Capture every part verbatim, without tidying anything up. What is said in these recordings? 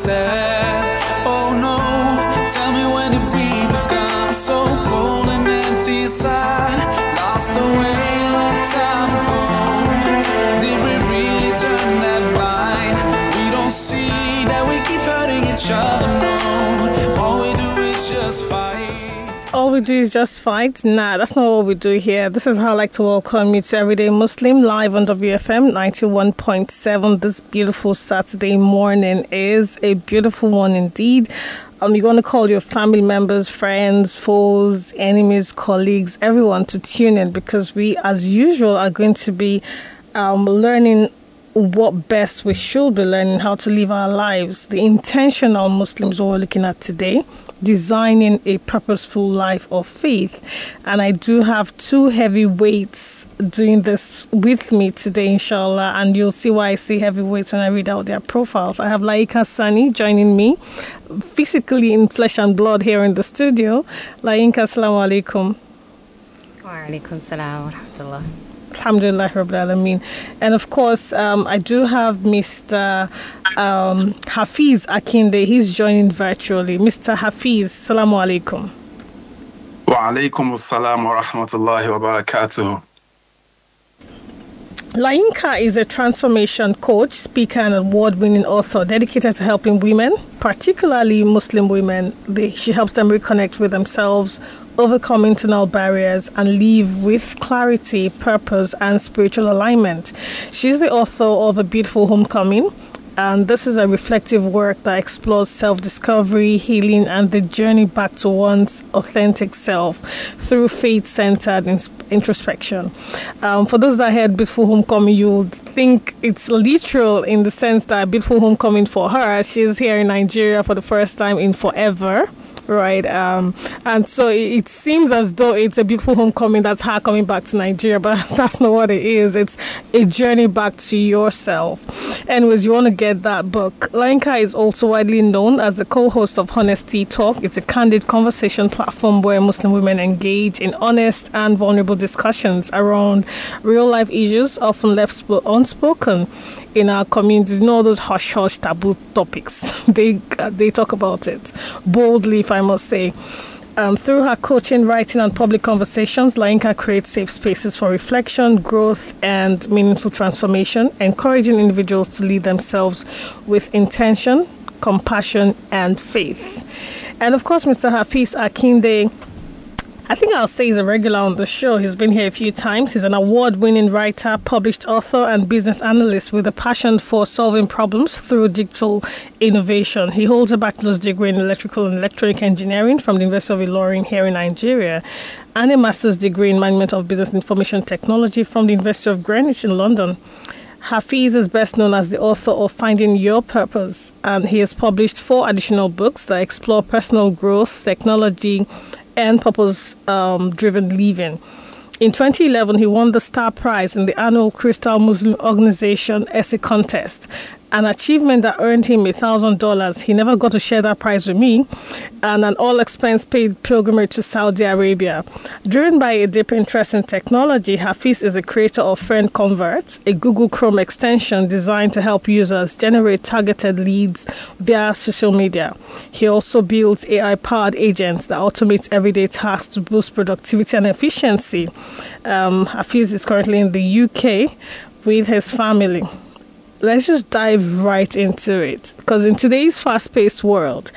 sad. Oh no, tell me when did we become so cold and empty inside? Lost away long time ago. Did we really turn that blind? We don't see that we keep hurting each other, no. All we do is just fight. All we do is just fight? Nah, that's not what we do here. This is how I like to welcome you to Everyday Muslim live on W F M ninety-one point seven. This beautiful Saturday morning is a beautiful one indeed. Um, you want to call your family members, friends, foes, enemies, colleagues, everyone to tune in because we, as usual, are going to be um, learning what best we should be learning, how to live our lives. The intentional Muslims we're looking at today, designing a purposeful life of faith. And I do have two heavyweights doing this with me today, inshallah, and you'll see why I say heavyweights when I read out their profiles. I have Laika Sani joining me, physically in flesh and blood here in the studio. Laika, assalamu alaikum. Wa alaikum salam wa rahmatullah. Alhamdulillah Rabbil Alameen. And of course, um, I do have Mister Um, Hafiz Akinde. He's joining virtually. Mister Hafiz, Assalamu alaikum. Wa alaikum assalam wa rahmatullahi wa barakatuh. Lainka is a transformation coach, speaker, and award-winning author dedicated to helping women, particularly Muslim women. They, she helps them reconnect with themselves, overcome internal barriers, and live with clarity, purpose, and spiritual alignment. She's the author of A Beautiful Homecoming, and this is a reflective work that explores self-discovery, healing, and the journey back to one's authentic self through faith-centered introspection. Um, for those that heard Beautiful Homecoming, you would think it's literal in the sense that Beautiful Homecoming for her, she's here in Nigeria for the first time in forever. Right, um, and so it, it seems as though it's a beautiful homecoming. That's her coming back to Nigeria, but that's not what it is. It's a journey back to yourself. Anyways, you want to get that book. Lainka is also widely known as the co-host of Honesty Talk. It's a candid conversation platform where Muslim women engage in honest and vulnerable discussions around real-life issues, often left sp- unspoken in our community. You know, those hush-hush taboo topics. they uh, they talk about it boldly, if I must say. Um, through her coaching, writing, and public conversations, Lainka creates safe spaces for reflection, growth, and meaningful transformation, encouraging individuals to lead themselves with intention, compassion, and faith. And of course, Mister Hafiz Akinde, I think I'll say he's a regular on the show. He's been here a few times. He's an award-winning writer, published author, and business analyst with a passion for solving problems through digital innovation. He holds a bachelor's degree in electrical and electronic engineering from the University of Ilorin here in Nigeria, and a master's degree in management of business information technology from the University of Greenwich in London. Hafiz is best known as the author of Finding Your Purpose, and he has published four additional books that explore personal growth, technology, and purpose-driven um, living. In twenty eleven, he won the Star Prize in the annual Crystal Muslim Organization Essay Contest, an achievement that earned him one thousand dollars. He never got to share that prize with me, and an all-expense-paid pilgrimage to Saudi Arabia. Driven by a deep interest in technology, Hafiz is the creator of Friend Converts, a Google Chrome extension designed to help users generate targeted leads via social media. He also builds A I-powered agents that automate everyday tasks to boost productivity and efficiency. Um, Hafiz is currently in the U K with his family. Let's just dive right into it, because in today's fast-paced world,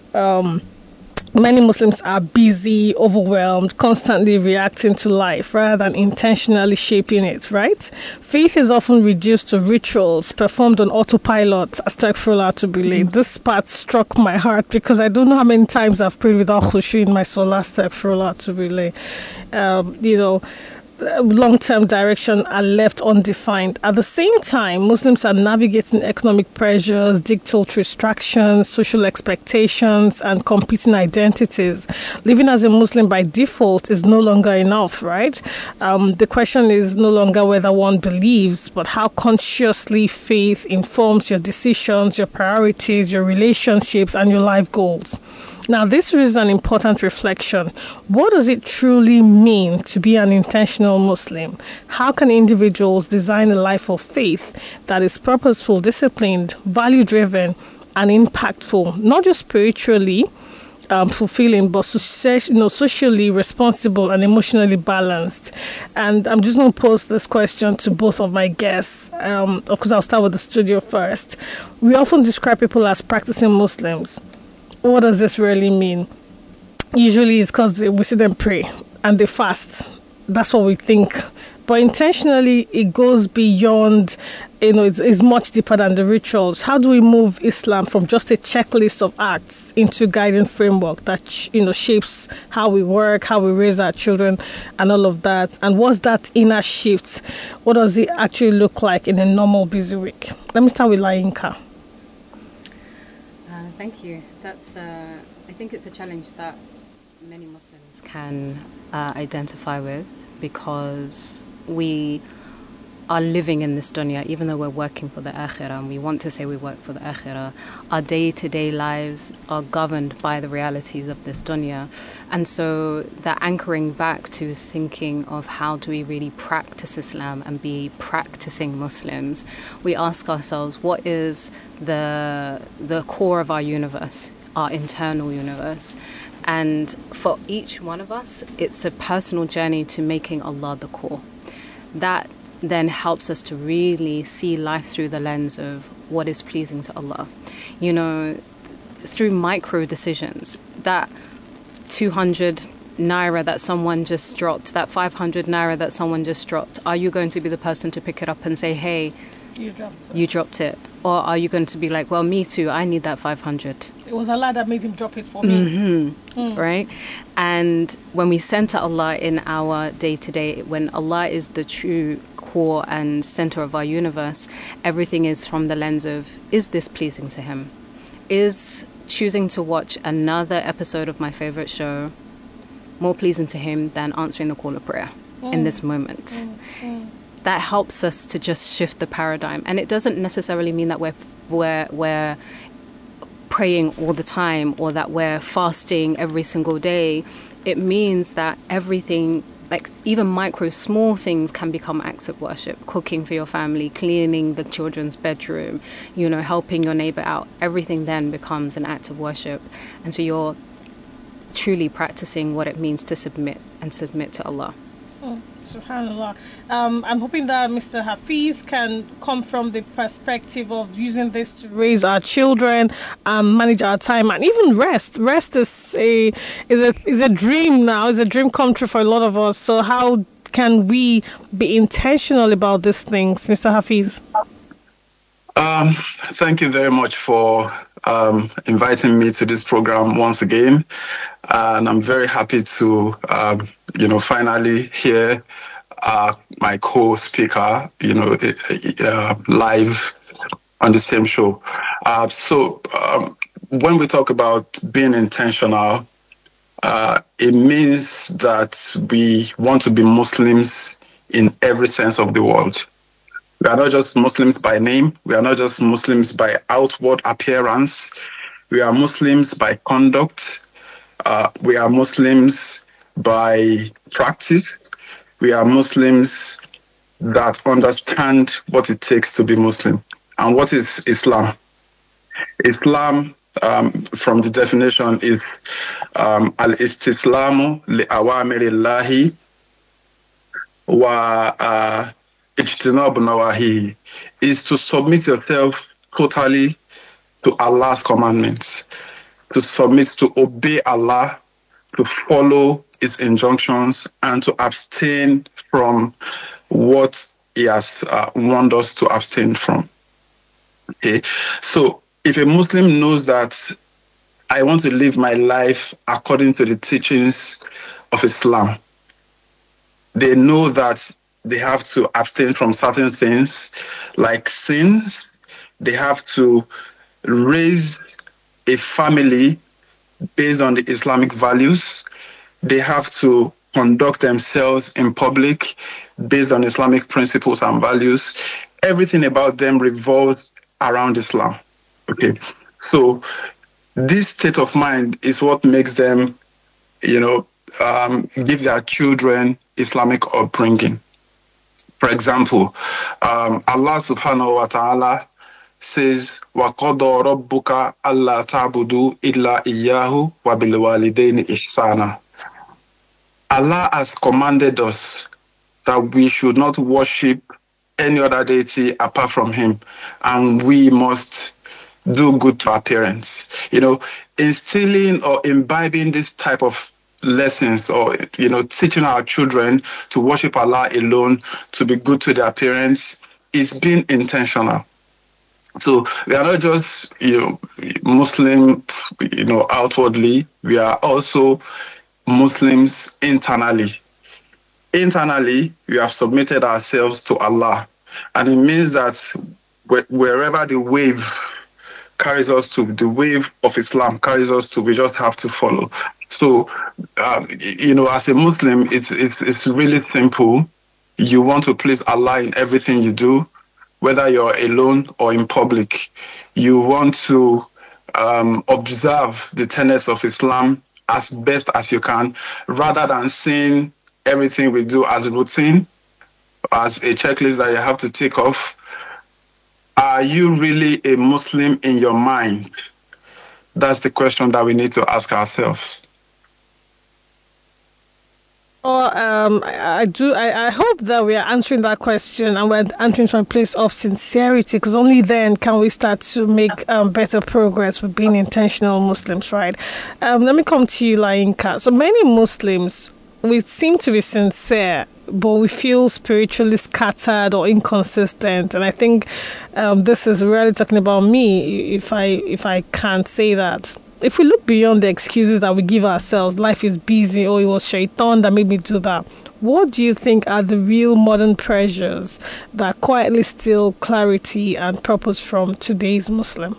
um, many Muslims are busy, overwhelmed, constantly reacting to life rather than intentionally shaping it, right? Faith is often reduced to rituals performed on autopilot. Astaghfirullah to be late. This part struck my heart because I don't know how many times I've prayed without khushu in my soul. Astaghfirullah to be late. Um, you know, long-term direction are left undefined. At the same time, Muslims are navigating economic pressures, digital distractions, social expectations, and competing identities. Living as a Muslim by default is no longer enough, right? Um, the question is no longer whether one believes, but how consciously faith informs your decisions, your priorities, your relationships, and your life goals. Now, this is an important reflection. What does it truly mean to be an intentional Muslim? How can individuals design a life of faith that is purposeful, disciplined, value-driven, and impactful, not just spiritually um, fulfilling, but success, you know, socially responsible and emotionally balanced. And I'm just going to pose this question to both of my guests. Um, of course, I'll start with the studio first. We often describe people as practicing Muslims. What does this really mean? Usually it's because we see them pray and they fast. That's what we think. But intentionally, it goes beyond, you know, it's, it's much deeper than the rituals. How do we move Islam from just a checklist of acts into a guiding framework that, you know, shapes how we work, how we raise our children, and all of that? And what's that inner shift? What does it actually look like in a normal busy week? Let me start with Layinka. Uh, thank you. That's, uh, I think it's a challenge that many Muslims can uh, identify with, because we are living in this dunya, even though we're working for the akhirah, and we want to say we work for the akhirah. Our day-to-day lives are governed by the realities of this dunya. And so that anchoring back to thinking of how do we really practice Islam and be practicing Muslims, we ask ourselves, what is the the core of our universe, our internal universe? And for each one of us, it's a personal journey to making Allah the core. That then helps us to really see life through the lens of what is pleasing to Allah. You know, through micro decisions, that two hundred naira that someone just dropped, that five hundred naira that someone just dropped, are you going to be the person to pick it up and say, hey, You dropped it. you dropped it? Or are you going to be like, well, me too, I need that five hundred? It was Allah that made him drop it for me. Mm-hmm. Mm. Right? And when we center Allah in our day-to-day, when Allah is the true core and center of our universe, everything is from the lens of, is this pleasing to him? Is choosing to watch another episode of my favorite show more pleasing to him than answering the call of prayer mm. in this moment? Mm. Mm. That helps us to just shift the paradigm. And it doesn't necessarily mean that we're we're we're praying all the time or that we're fasting every single day. It means that everything, like even micro small things, can become acts of worship. Cooking for your family, cleaning the children's bedroom, you know, helping your neighbor out. Everything then becomes an act of worship. And so you're truly practicing what it means to submit and submit to Allah. Oh, subhanallah. Um, I'm hoping that Mister Hafiz can come from the perspective of using this to raise our children, um, manage our time, and even rest. Rest is a is a is a dream now. It's a dream come true for a lot of us. So how can we be intentional about these things, Mister Hafiz? Um, thank you very much for um, inviting me to this program once again. And I'm very happy to, um, you know, finally hear uh, my co-speaker, you know, uh, live on the same show. Uh, so um, when we talk about being intentional, uh, it means that we want to be Muslims in every sense of the word. We are not just Muslims by name. We are not just Muslims by outward appearance. We are Muslims by conduct. Uh, we are Muslims by practice. We are Muslims that understand what it takes to be Muslim. And what is Islam? Islam, um, from the definition, is um, al-istislamu li-awamirillahi wa uh, ijtinabu nawahihi, is to submit yourself totally to Allah's commandments, to submit, to obey Allah, to follow His injunctions, and to abstain from what He has uh, warned us to abstain from. Okay, so if a Muslim knows that I want to live my life according to the teachings of Islam, they know that they have to abstain from certain things like sins. They have to raise a family based on the Islamic values. They have to conduct themselves in public based on Islamic principles and values. Everything about them revolves around Islam. Okay, so this state of mind is what makes them, you know, um, give their children Islamic upbringing. For example, um, Allah subhanahu wa ta'ala says, وَقَضَى رَبُّكَ أَلَّا تَعْبُدُوا إِلَّا إِيَّاهُ وَبِالْوَالِدَيْنِ إِحْسَانًا. Allah has commanded us that we should not worship any other deity apart from him, and we must do good to our parents. You know, instilling or imbibing this type of lessons, or, you know, teaching our children to worship Allah alone, to be good to their parents, is being intentional. So we are not just, you know, Muslim, you know, outwardly. We are also Muslims internally. Internally, we have submitted ourselves to Allah. And it means that wherever the wave carries us to, the wave of Islam carries us to, we just have to follow. So, um, you know, as a Muslim, it's, it's, it's really simple. You want to please Allah in everything you do, whether you're alone or in public. You want to um, observe the tenets of Islam as best as you can, rather than seeing everything we do as a routine, as a checklist that you have to tick off. Are you really a Muslim in your mind? That's the question that we need to ask ourselves. Oh, um, I, I do. I, I hope that we are answering that question, and we're answering from a place of sincerity, because only then can we start to make um, better progress with being intentional Muslims, right? Um, let me come to you, Lainka. So many Muslims, we seem to be sincere, but we feel spiritually scattered or inconsistent. And I think um, this is really talking about me, if I if I can't say that. If we look beyond the excuses that we give ourselves, life is busy, or it was shaitan that made me do that, what do you think are the real modern pressures that quietly steal clarity and purpose from today's Muslim?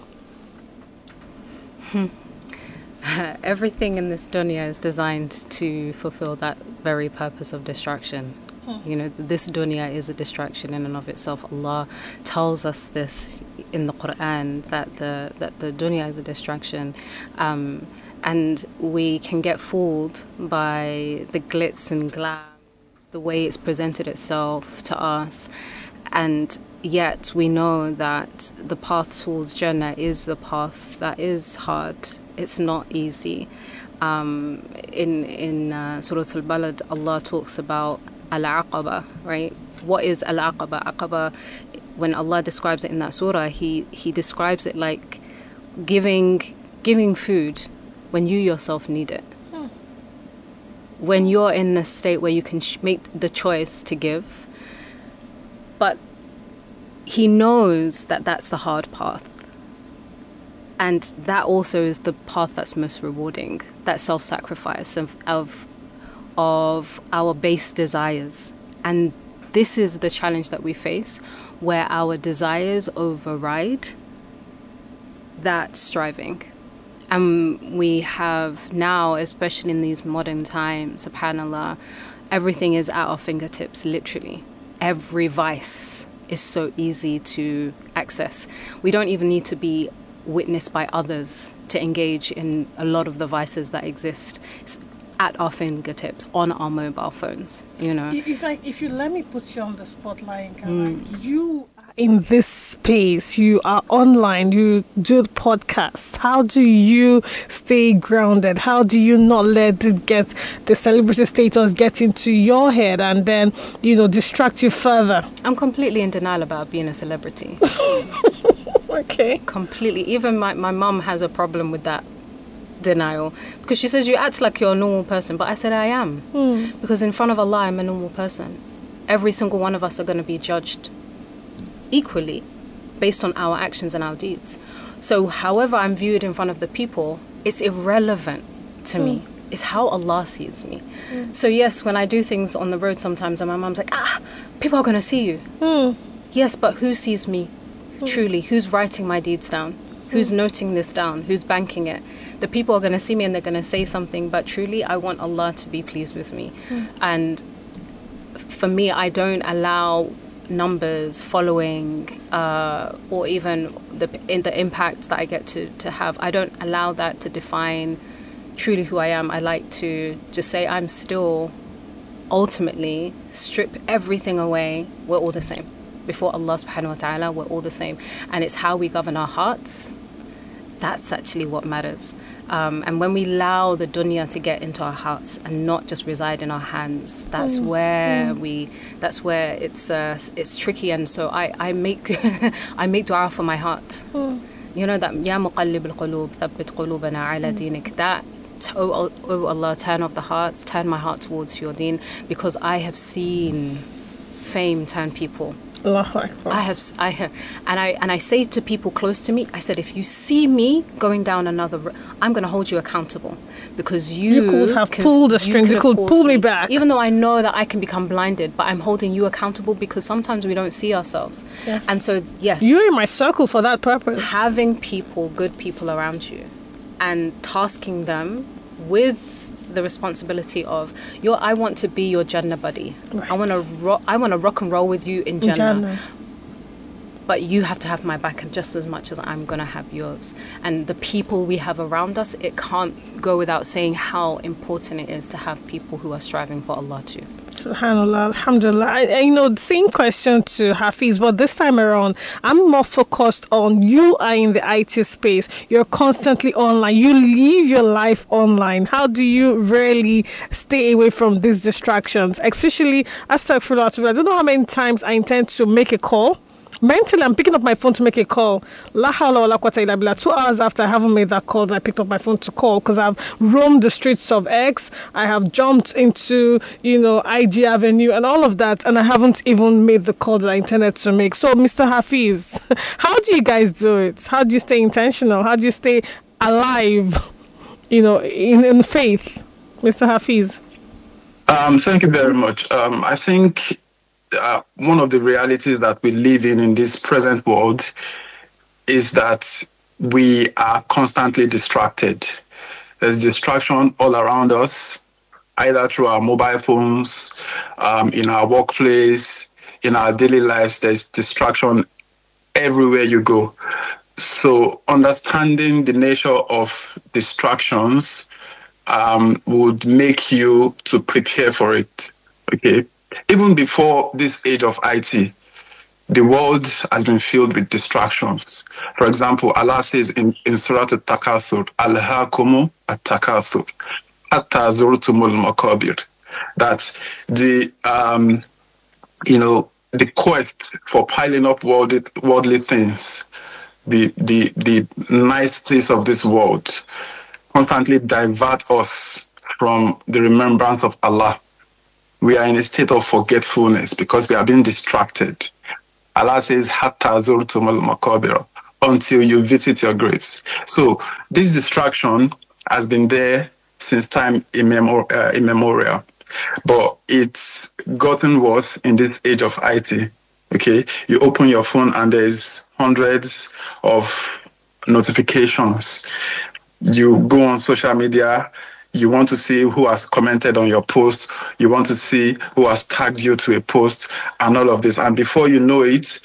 Hmm. Everything in this dunya is designed to fulfill that very purpose of distraction. You know, this dunya is a distraction in and of itself. Allah tells us this in the Quran, that the that the dunya is a distraction, um, and we can get fooled by the glitz and glam, the way it's presented itself to us, and yet we know that the path towards Jannah is the path that is hard. It's not easy. Um, in in uh, Surah Al-Balad, Allah talks about Al-Aqaba, right? What is Al-Aqaba? Aqaba, when Allah describes it in that surah, he, he describes it like giving giving food when you yourself need it. Hmm. When you're in a state where you can sh- make the choice to give, but he knows that that's the hard path. And that also is the path that's most rewarding, that self-sacrifice of, of of our base desires. And this is the challenge that we face, where our desires override that striving. And we have now, especially in these modern times, subhanAllah, everything is at our fingertips, literally. Every vice is so easy to access. We don't even need to be witnessed by others to engage in a lot of the vices that exist. It's at our fingertips, on our mobile phones, you know. If I, if you let me put you on the spotlight, mm. like you are in this space, you are online, you do podcasts. How do you stay grounded? How do you not let it get the celebrity status get into your head and then, you know, distract you further? I'm completely in denial about being a celebrity. Okay. Completely. Even my, my mum has a problem with that denial, because she says you act like you're a normal person, but I said I am, mm. because in front of Allah I'm a normal person. Every single one of us are going to be judged equally based on our actions and our deeds. So however I'm viewed in front of the people, it's irrelevant to mm. me. It's how Allah sees me. Mm. So yes, when I do things on the road sometimes and my mom's like, ah, people are going to see you. Mm. Yes, but who sees me mm. truly? Who's writing my deeds down? Who's mm. noting this down? Who's banking it? The people are going to see me and they're going to say something, but truly I want Allah to be pleased with me. Mm. And for me, I don't allow numbers, following, uh, or even the in the impact that I get to, to have. I don't allow that to define truly who I am. I like to just say I'm still, ultimately, strip everything away, we're all the same. before Allah subhanahu wa ta'ala, we're all the same. And it's how we govern our hearts. That's actually what matters. Um, and when we allow the dunya to get into our hearts and not just reside in our hands, that's mm. where mm. we, that's where it's uh, it's tricky. And so I, I make I make dua for my heart. Mm. You know that Ya Muqallib al-Qulub, Thabbit Qulubana ala Dinik. That, oh, oh Allah, turn off the hearts, turn my heart towards your deen, because I have seen fame turn people. Allahu Akbar. I have, I have, and I and I say to people close to me, I said, if you see me going down another, I'm going to hold you accountable, because you, you could have pulled the strings, you could, you could pull me, me back. Even though I know that I can become blinded, but I'm holding you accountable, because sometimes we don't see ourselves. Yes. And so, yes, you're in my circle for that purpose. Having people, good people around you, and tasking them with the responsibility of your, I want to be your Jannah buddy. Right. I want to ro- I want to rock and roll with you in Jannah. Jannah. But you have to have my back just as much as I'm going to have yours. And the people we have around us, it can't go without saying how important it is to have people who are striving for Allah too. SubhanAllah, Alhamdulillah. I, I, you know, same question to Hafiz, but this time around, I'm more focused on you are in the I T space. You're constantly online. You live your life online. How do you really stay away from these distractions? Especially, astaghfirullah, I don't know how many times I intend to make a call. Mentally, I'm picking up my phone to make a call. La hawla wa la quwwata illa billah. Two hours after I haven't made that call, I picked up my phone to call, because I've roamed the streets of X. I have jumped into, you know, I G Avenue and all of that, and I haven't even made the call that I intended to make. So, Mister Hafiz, how do you guys do it? How do you stay intentional? How do you stay alive, you know, in, in faith, Mister Hafiz? Um, thank you very much. Um, I think Uh, one of the realities that we live in in this present world is that we are constantly distracted. There's distraction all around us, either through our mobile phones, um, in our workplace, in our daily lives. There's distraction everywhere you go. So understanding the nature of distractions um, would make you to prepare for it. Okay. Even before this age of I T, the world has been filled with distractions. For example, Allah says in, in Surah Al-Takathur, Alhaakumu at-takathur, hatta zurtumul maqabir, that the, um, you know, the quest for piling up worldly, worldly things, the, the, the niceties of this world, constantly divert us from the remembrance of Allah. We are in a state of forgetfulness because we are being distracted. Allah says, Hatta zurtumul maqabir, until you visit your graves. So this distraction has been there since time immemor- uh, immemorial, but it's gotten worse in this age of I T. Okay, you open your phone and there's hundreds of notifications. You go on social media. You want to see who has commented on your post. You want to see who has tagged you to a post and all of this. And before you know it,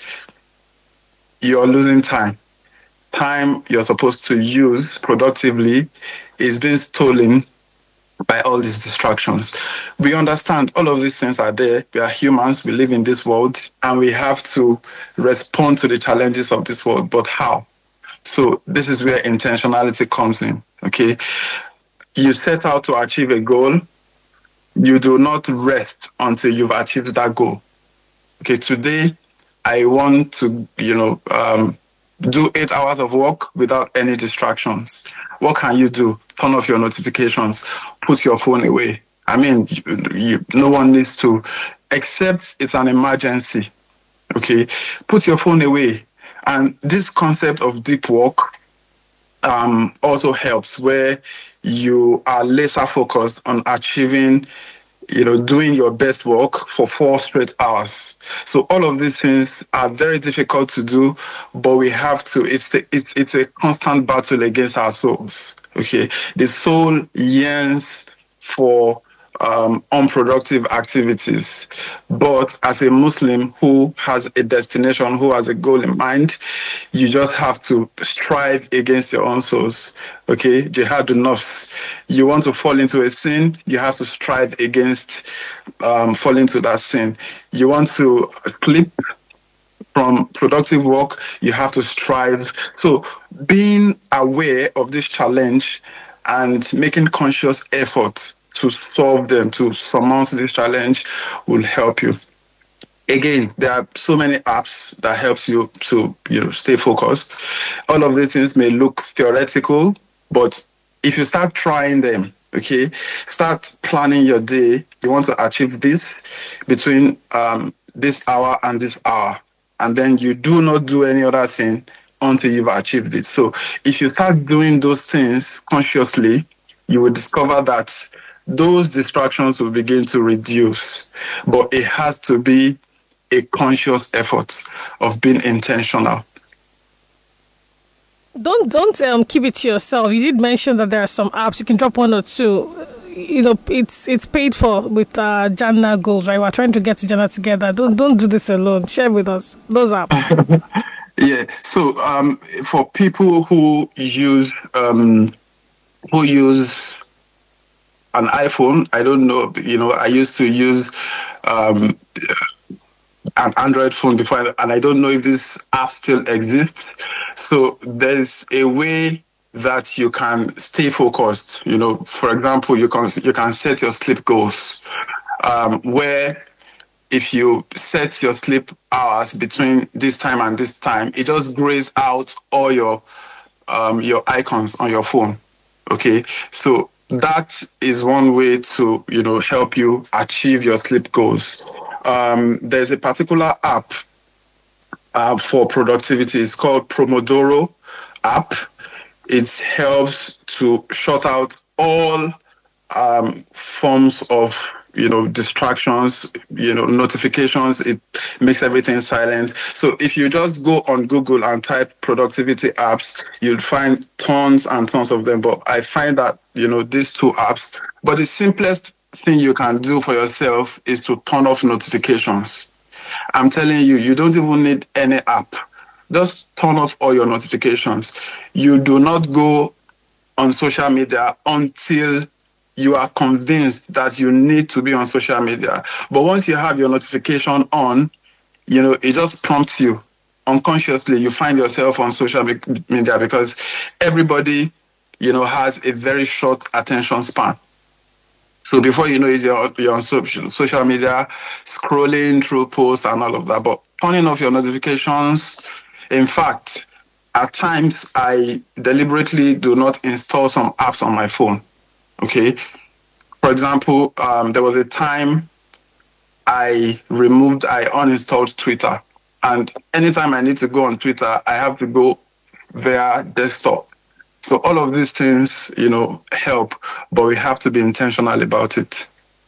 you're losing time. Time you're supposed to use productively is being stolen by all these distractions. We understand all of these things are there. We are humans. We live in this world, and we have to respond to the challenges of this world. But how? So this is where intentionality comes in, okay? You set out to achieve a goal. You do not rest until you've achieved that goal. Okay, today I want to, you know, um, do eight hours of work without any distractions. What can you do? Turn off your notifications. Put your phone away. I mean, you, you, no one needs to, except it's an emergency. Okay, put your phone away. And this concept of deep work um, also helps, where you are laser focused on achieving, you know, doing your best work for four straight hours. So all of these things are very difficult to do, but we have to, it's a, it's, it's a constant battle against our souls. Okay. The soul yearns for um, unproductive activities. But as a Muslim who has a destination, who has a goal in mind, you just have to strive against your own souls. Okay? Jihad nafs. You want to fall into a sin, you have to strive against um, falling into that sin. You want to sleep, from productive work, you have to strive. So being aware of this challenge and making conscious effort to solve them, to surmount this challenge, will help you. Again, there are so many apps that helps you to, you know, stay focused. All of these things may look theoretical, but if you start trying them, okay, start planning your day. You want to achieve this between um, this hour and this hour, and then you do not do any other thing until you've achieved it. So if you start doing those things consciously, you will discover that those distractions will begin to reduce. But it has to be a conscious effort of being intentional. Don't don't um, keep it to yourself. You did mention that there are some apps you can drop one or two. You know, it's it's paid for with uh, Jannah goals, right? We're trying to get to Jannah together. Don't don't do this alone. Share with us those apps. Yeah. So um, for people who use um, who use an iPhone, I don't know. You know, I used to use um, an Android phone before, and I don't know if this app still exists. So there's a way that you can stay focused. You know, for example, you can you can set your sleep goals, um, where if you set your sleep hours between this time and this time, it just grays out all your um, your icons on your phone. Okay, so that is one way to, you know, help you achieve your sleep goals. Um, there's a particular app uh, for productivity. It's called Pomodoro app. It helps to shut out all um, forms of, you know, distractions, you know, notifications. It makes everything silent. So if you just go on Google and type productivity apps, you'll find tons and tons of them. But I find that, you know, these two apps, but the simplest thing you can do for yourself is to turn off notifications. I'm telling you, you don't even need any app. Just turn off all your notifications. You do not go on social media until you are convinced that you need to be on social media. But once you have your notification on, you know, it just prompts you. Unconsciously, you find yourself on social media because everybody, you know, has a very short attention span. So before you know it, you're, you're on social, social media, scrolling through posts and all of that. But turning off your notifications, in fact, at times I deliberately do not install some apps on my phone. Okay. For example, um, there was a time I removed, I uninstalled Twitter. And anytime I need to go on Twitter, I have to go via desktop. So all of these things, you know, help, but we have to be intentional about it.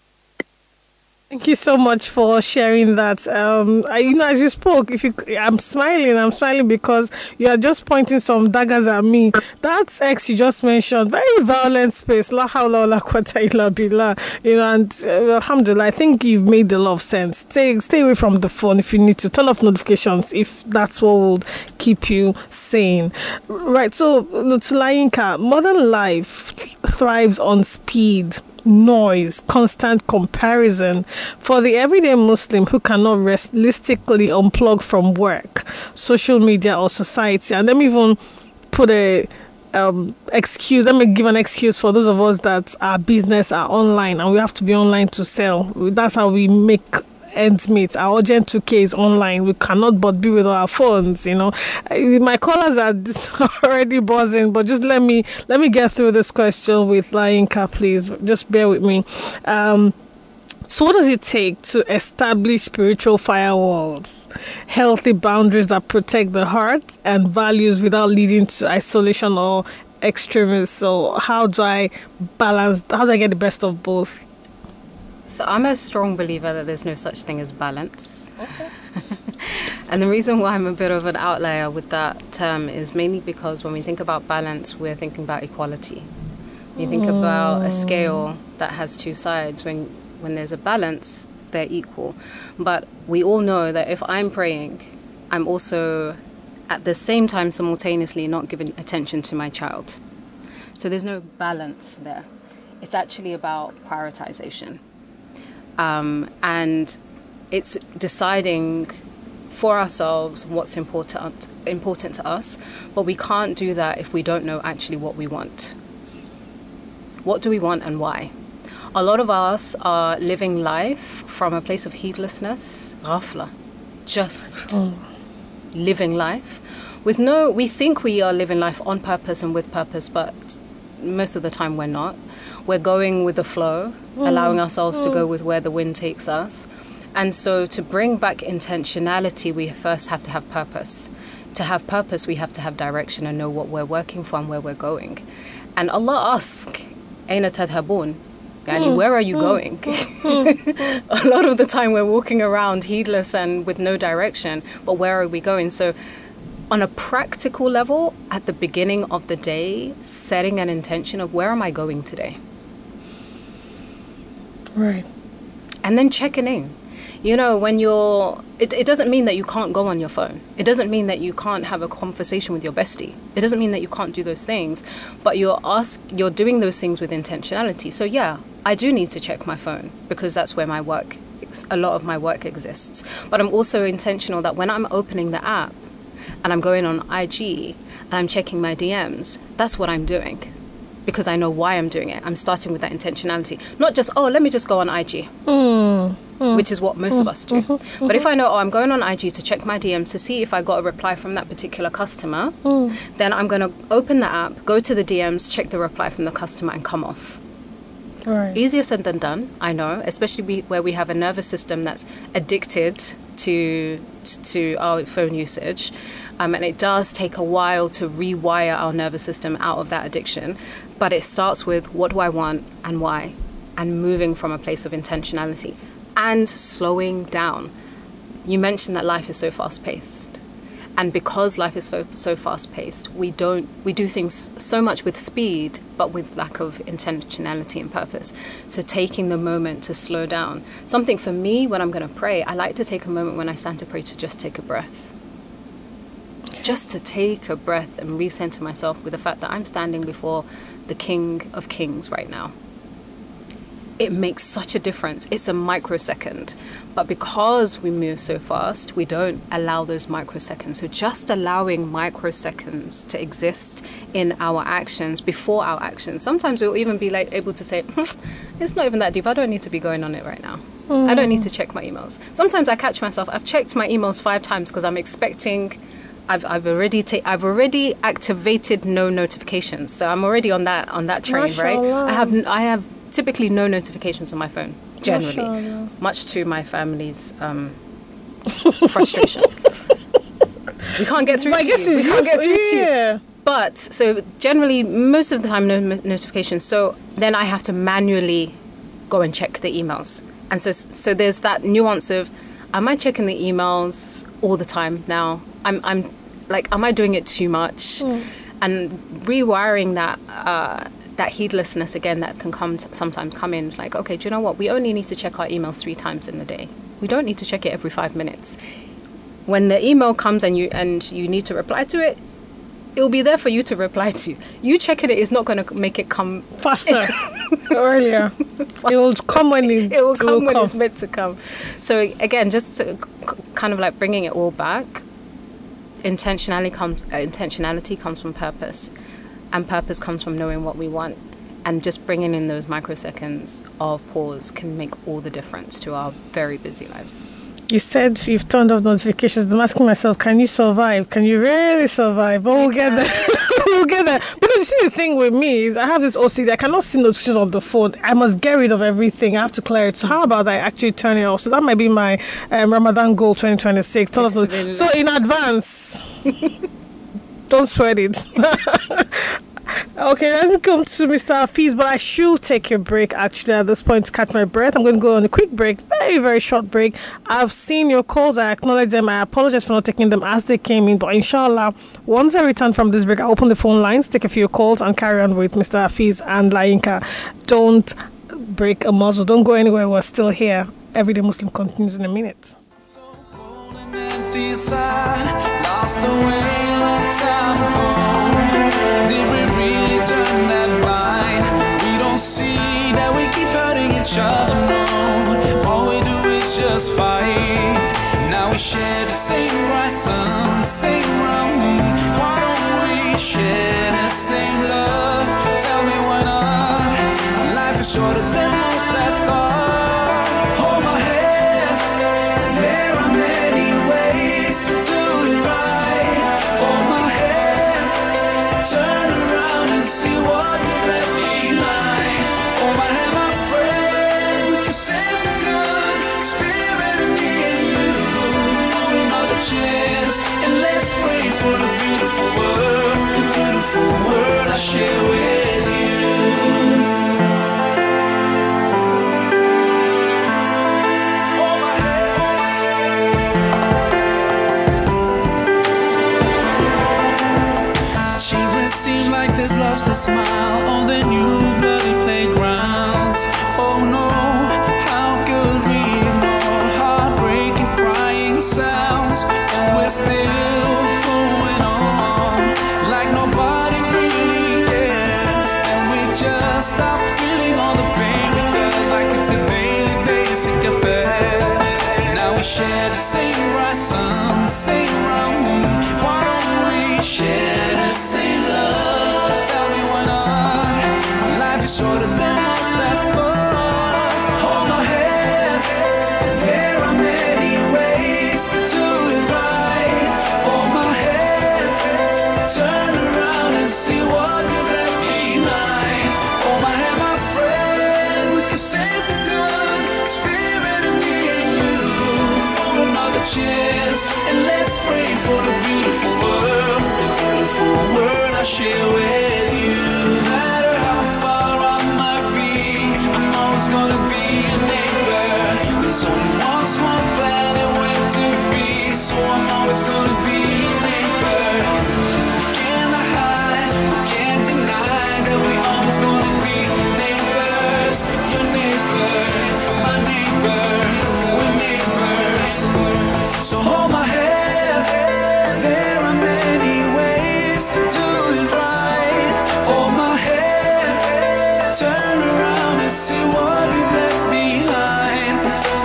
Thank you so much for sharing that. Um, I, you know, as you spoke, if you, I'm smiling. I'm smiling because you are just pointing some daggers at me. That ex you just mentioned, very violent space. La hawla wala quwwata illa billah. You know, and uh, alhamdulillah, I think you've made a lot of sense. Stay, stay away from the phone if you need to. Turn off notifications if that's what will keep you sane. Right. So, Tulayinka, modern life thrives on speed, noise, constant comparison. For the everyday Muslim who cannot realistically unplug from work, social media, or society, and let me even put a um, excuse, let me give an excuse for those of us that our business are online and we have to be online to sell. That's how we make ends meet. Our urgent two K is online. We cannot but be with our phones, you know. My callers are already buzzing, but just let me let me get through this question with Layinka, please. Just bear with me. Um, so what does it take to establish spiritual firewalls, healthy boundaries that protect the heart and values without leading to isolation or extremism? So how do I balance, how do I get the best of both? So I'm a strong believer that there's no such thing as balance. Okay. And the reason why I'm a bit of an outlier with that term is mainly because when we think about balance, we're thinking about equality. When you think mm. about a scale that has two sides, when when there's a balance, they're equal. But we all know that if I'm praying, I'm also at the same time simultaneously not giving attention to my child. So there's no balance there. It's actually about prioritization. Um, and it's deciding for ourselves what's important important to us, but we can't do that if we don't know actually what we want. What do we want and why? A lot of us are living life from a place of heedlessness, ghafla, just oh. living life with no, we think we are living life on purpose and with purpose, but most of the time we're not. We're going with the flow, mm. allowing ourselves mm. to go with where the wind takes us. And so to bring back intentionality, we first have to have purpose. To have purpose, we have to have direction and know what we're working for and where we're going. And Allah asks, Aina tadhabun? Yani, where are you going? A lot of the time we're walking around heedless and with no direction, but where are we going? So on a practical level, at the beginning of the day, setting an intention of where am I going today? Right. And then checking in. You know, when you're, it, it doesn't mean that you can't go on your phone. It doesn't mean that you can't have a conversation with your bestie. It doesn't mean that you can't do those things, but you're ask, you're doing those things with intentionality. So yeah, I do need to check my phone because that's where my work, a lot of my work exists. But I'm also intentional that when I'm opening the app and I'm going on I G and I'm checking my D Ms, that's what I'm doing. Because I know why I'm doing it. I'm starting with that intentionality. Not just, oh, let me just go on I G, mm, mm, which is what most mm, of us do. Mm-hmm, mm-hmm. But if I know, oh, I'm going on I G to check my D Ms to see if I got a reply from that particular customer, mm. then I'm going to open the app, go to the D Ms, check the reply from the customer and come off. Right. Easier said than done, I know, especially we, where we have a nervous system that's addicted to to our phone usage. Um, and it does take a while to rewire our nervous system out of that addiction. But it starts with what do I want and why, and moving from a place of intentionality and slowing down. You mentioned that life is so fast-paced. And because life is so, so fast-paced, we don't we do things so much with speed, but with lack of intentionality and purpose. So taking the moment to slow down. Something for me, when I'm going to pray, I like to take a moment when I stand to pray to just take a breath. Just to take a breath and recenter myself with the fact that I'm standing before the King of Kings right now. It makes such a difference. It's a microsecond. But because we move so fast, we don't allow those microseconds. So just allowing microseconds to exist in our actions, before our actions. Sometimes we'll even be like able to say, it's not even that deep. I don't need to be going on it right now. Mm. I don't need to check my emails. Sometimes I catch myself. I've checked my emails five times because I'm expecting... I've I've already ta- I've already activated no notifications, so I'm already on that on that train, Mashallah. Right? I have I have typically no notifications on my phone, generally, Mashallah. Much to my family's um, frustration. We can't get through well, to you. We can't get through yeah. to you. But so generally, most of the time, no notifications. So then I have to manually go and check the emails, and so so there's that nuance of, am I checking the emails all the time now? I'm, I'm like, am I doing it too much? Mm. And rewiring that, uh, that heedlessness again that can come t- sometimes come in like, okay, do you know what? We only need to check our emails three times in the day. We don't need to check it every five minutes. When the email comes and you and you need to reply to it, it will be there for you to reply to. You checking it is not going to make it come faster, earlier. Faster. It will come when it, it will come it will when come. It's meant to come. So again, just to, kind of like bringing it all back. Intentionality comes. Uh, intentionality comes from purpose, and purpose comes from knowing what we want. And just bringing in those microseconds of pause can make all the difference to our very busy lives. You said you've turned off notifications. I'm asking myself, can you survive? Can you really survive? But we'll get there. We'll get there. Because you see, the thing with me is I have this O C D. I cannot see notifications on the phone. I must get rid of everything. I have to clear it. So how about I actually turn it off? So that might be my um, Ramadan goal twenty twenty-six. Turn off the- so in advance, don't sweat it. Okay, let's come to Mister Hafiz, but I should take a break actually at this point to catch my breath. I'm going to go on a quick break, very, very short break. I've seen your calls, I acknowledge them. I apologize for not taking them as they came in, but inshallah, once I return from this break, I'll open the phone lines, take a few calls, and carry on with Mister Hafiz and Layinka. Don't break a muzzle, don't go anywhere, we're still here. Everyday Muslim continues in a minute. So cold and empty inside, lost away long time ago. Did we really turn that blind? We don't see that we keep hurting each other, no. All we do is just fight. Now we share the same right sun, same round moon. Why don't we share the same love? Tell me why not? Life is shorter than most I thought. Hold my hand, there are many ways to do it right. Hold my hand, turn around and see what you left behind. Hold my hand, my friend, we can save the good spirit in me and you. For another chance, and let's pray for the beautiful world, the beautiful world I share with you. Hold my hand. Children seem like they've lost their smile on their new bloody playgrounds. Oh no, how could we ignore heartbreaking crying sounds? And we're still going on like nobody really cares. And we just stop feeling all the pain because like it's a daily basic affair. Now we share the same bright sun, same round moon. Why don't we share the same love? Tell me why not? Life is shorter than most I thought. Hold my hand, there are many ways to do it right. Hold my hand, turn around and see what you left behind. Hold my hand, my friend, we can save the good spirit in me and you. For another chance, and let's pray for the beautiful world, the beautiful world I share with you. No matter how far I might be, I'm always gonna be a neighbor. There's only one small planet where to be, so I'm always gonna be a neighbor. We cannot hide, we can't deny that we always gonna be neighbors. Your neighbor, my neighbor, we're neighbors. So hold my hand, there are many ways to do it right. Hold my hand, turn around and see what you left behind.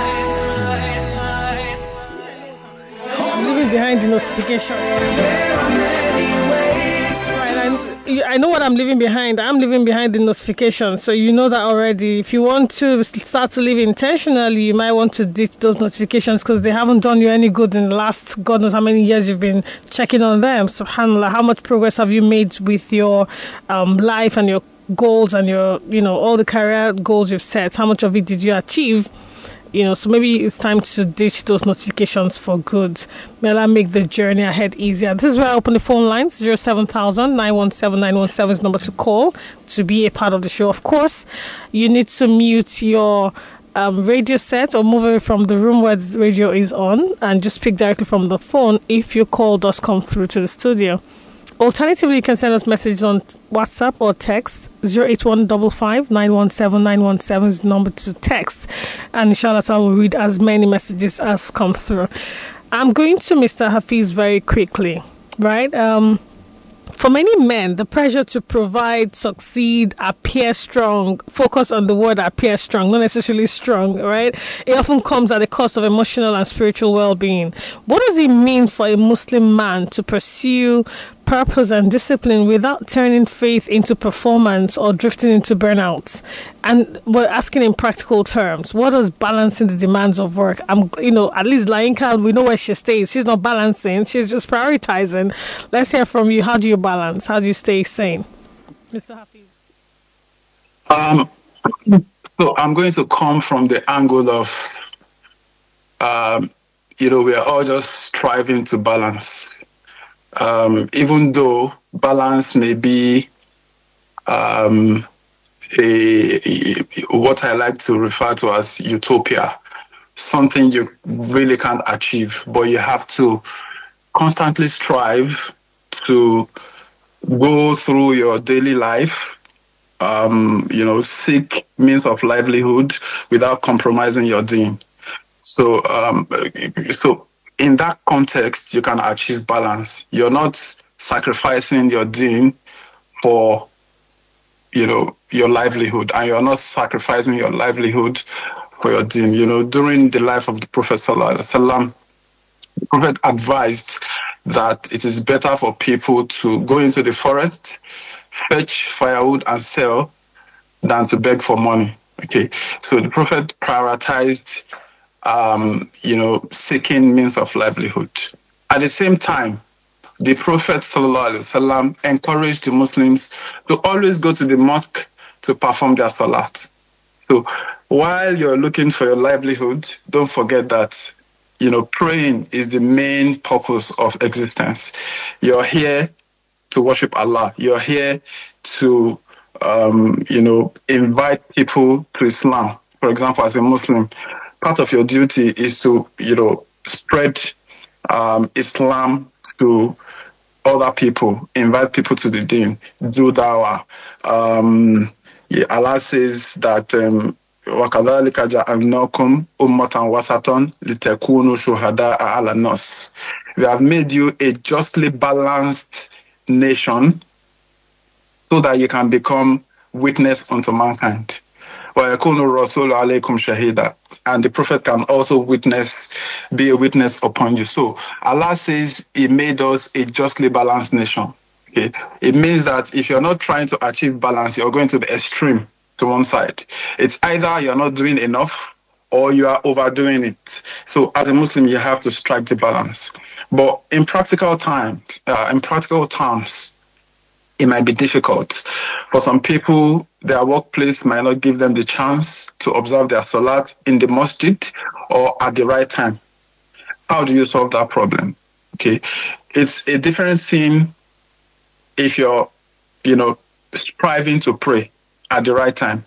I'm leaving behind the notification. There are many ways to Right, and I know what I'm leaving behind. I'm leaving behind the notification, so you know that already. If you want to start to live intentionally, you might want to ditch those notifications because they haven't done you any good in the last God knows how many years you've been checking on them. SubhanAllah, how much progress have you made with your um, life and your goals and your, you know, all the career goals you've set? How much of it did you achieve? You know, so maybe it's time to ditch those notifications for good. May Allah make the journey ahead easier. This is where I open the phone lines. zero seven thousand nine one seven nine one seven is the number to call to be a part of the show. Of course, you need to mute your um, radio set or move away from the room where the radio is on and just speak directly from the phone if your call does come through to the studio. Alternatively, you can send us messages on WhatsApp or text. zero eight one five five nine one seven nine one seven is the number to text. And inshallah, I will read as many messages as come through. I'm going to Mister Hafiz very quickly, right? Um, for many men, the pressure to provide, succeed, appear strong, focus on the word appear strong, not necessarily strong, right? It often comes at the cost of emotional and spiritual well-being. What does it mean for a Muslim man to pursue purpose and discipline without turning faith into performance or drifting into burnout? And we're asking in practical terms, what does balancing the demands of work? I'm, you know, at least Lainka, we know where she stays. She's not balancing, she's just prioritizing. Let's hear from you. How do you balance? How do you stay sane? Mister Hafiz. Um, so I'm going to come from the angle of, um, you know, we are all just striving to balance. Um, even though balance may be um, a, a, what I like to refer to as utopia, something you really can't achieve, but you have to constantly strive to go through your daily life, um, you know, seek means of livelihood without compromising your deen. So, um, so. In that context, you can achieve balance. You're not sacrificing your deen for, you know, your livelihood, and you're not sacrificing your livelihood for your deen. You know, during the life of the Prophet Sallallahu Alaihi Wasallam, The Prophet advised that it is better for people to go into the forest, fetch firewood and sell than to beg for money. Okay, so the Prophet prioritized, um, you know, seeking means of livelihood. At the same time, the Prophet sallallahu alaihi wasallam encouraged the Muslims to always go to the mosque to perform their salat. So while you're looking for your livelihood, don't forget that, you know, praying is the main purpose of existence. You're here to worship Allah. You're here to, um, you know, invite people to Islam. For example, as a Muslim, part of your duty is to, you know, spread um, Islam to other people, invite people to the deen, do dawah. Um, yeah, Allah says that um, وَكَذَلِكَ جَعَلْنَاكُمْ أُمَّةً وَسَطًا لِتَكُونُوا شُهَدَاءَ عَلَى النَّاسِ. We have made you a justly balanced nation so that you can become witness unto mankind. وَيَكُونُ الرَّسُولُ عَلَيْكُمْ شَهِيدًا. And the Prophet can also witness, be a witness upon you. So Allah says He made us a justly balanced nation. Okay, it means that if you're not trying to achieve balance, you're going to the extreme to one side. It's either you're not doing enough or you are overdoing it. So as a Muslim, you have to strike the balance. But in practical time, uh, in practical terms, it might be difficult. For some people, their workplace might not give them the chance to observe their salat in the masjid or at the right time. How do you solve that problem? Okay, it's a different thing if you're, you know, striving to pray at the right time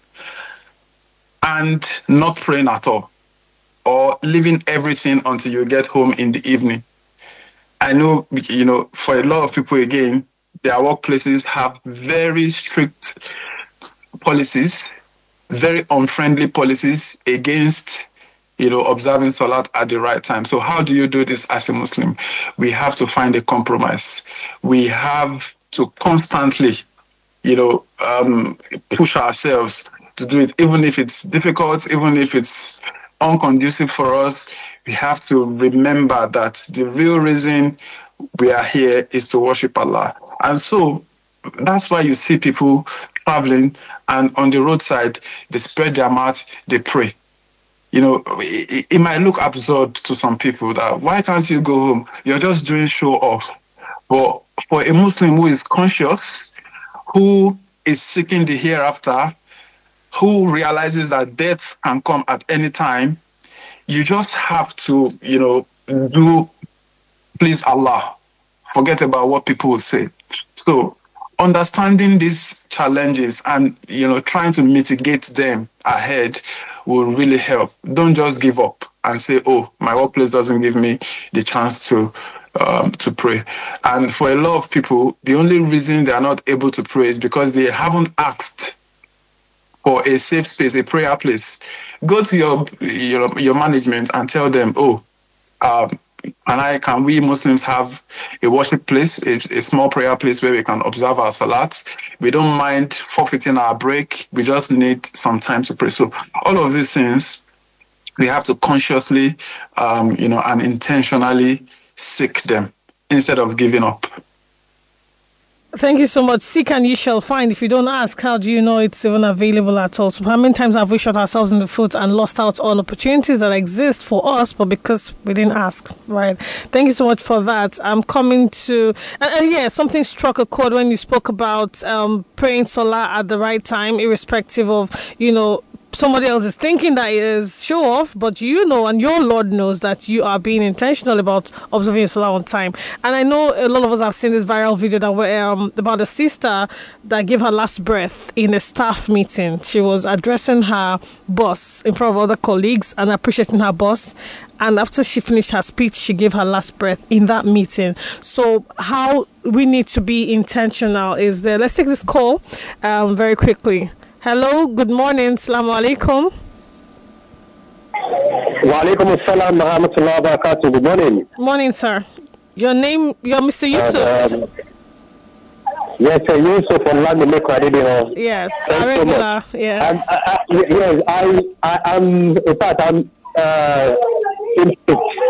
and not praying at all, or leaving everything until you get home in the evening. I know, you know, for a lot of people, again, their workplaces have very strict policies, very unfriendly policies against, you know, observing salat at the right time. So how do you do this as a Muslim? We have to find a compromise. We have to constantly, you know, um, push ourselves to do it, even if it's difficult, even if it's unconducive for us. We have to remember that the real reason we are here is to worship Allah. And so that's why you see people traveling and on the roadside, they spread their mat, they pray. You know, it, it might look absurd to some people that why can't you go home? You're just doing show off. But for a Muslim who is conscious, who is seeking the hereafter, who realizes that death can come at any time, you just have to, you know, do please Allah. Forget about what people will say. So understanding these challenges and, you know, trying to mitigate them ahead will really help. Don't just give up and say, oh, my workplace doesn't give me the chance to um, to pray. And for a lot of people, the only reason they are not able to pray is because they haven't asked for a safe space, a prayer place. Go to your your, your management and tell them, oh, um, can I, can we Muslims have a worship place, a, a small prayer place where we can observe our salats? We don't mind forfeiting our break. We just need some time to pray. So all of these things, we have to consciously, um, you know, and intentionally seek them instead of giving up. Thank you so much. Seek and you shall find. If you don't ask, how do you know it's even available at all? So how many times have we shot ourselves in the foot and lost out on opportunities that exist for us, but because we didn't ask, right? Thank you so much for that. I'm coming to, and, and yeah, something struck a chord when you spoke about um, praying Salah at the right time, irrespective of, you know, somebody else is thinking that it is show off, but you know, and your Lord knows that you are being intentional about observing your Salah on time. And I know a lot of us have seen this viral video that were um, about a sister that gave her last breath in a staff meeting. She was addressing her boss in front of other colleagues and appreciating her boss. And after she finished her speech, she gave her last breath in that meeting. So how we need to be intentional is there. Let's take this call um, very quickly. Hello, good morning. Assalamu alaikum. Wa alaikum assalam wa rahmatullahi wa barakatuh. Good morning. Morning, sir. Your name, you're Mister Yusuf. Uh, um, yes, sir, Yusuf from London, Radio. Yes, Thanks regular. So yes. I, I, yes, I, I, I'm, in fact, I'm uh, in